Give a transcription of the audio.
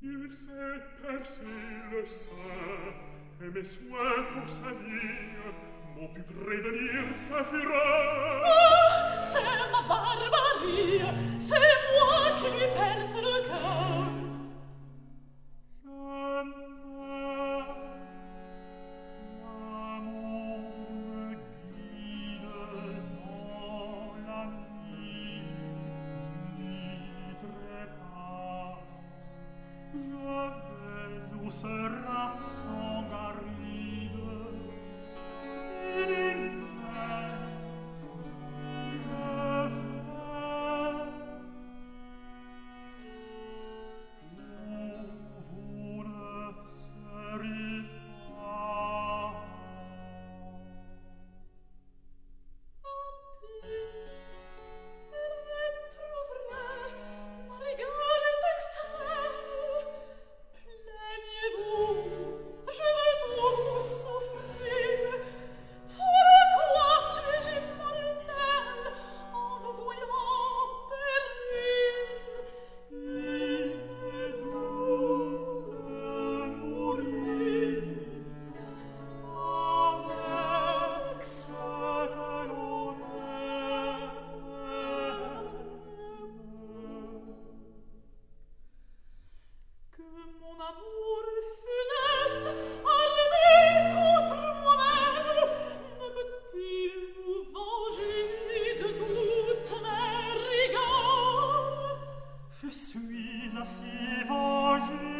Il s'est percé le sein, et mes soins pour sa vie m'ont pu prévenir sa fureur. Oh, c'est ma barbarie, c'est moi qui lui perce le cœur. Sera son garide et in me je fais vous ne serez pas Je suis assez vengé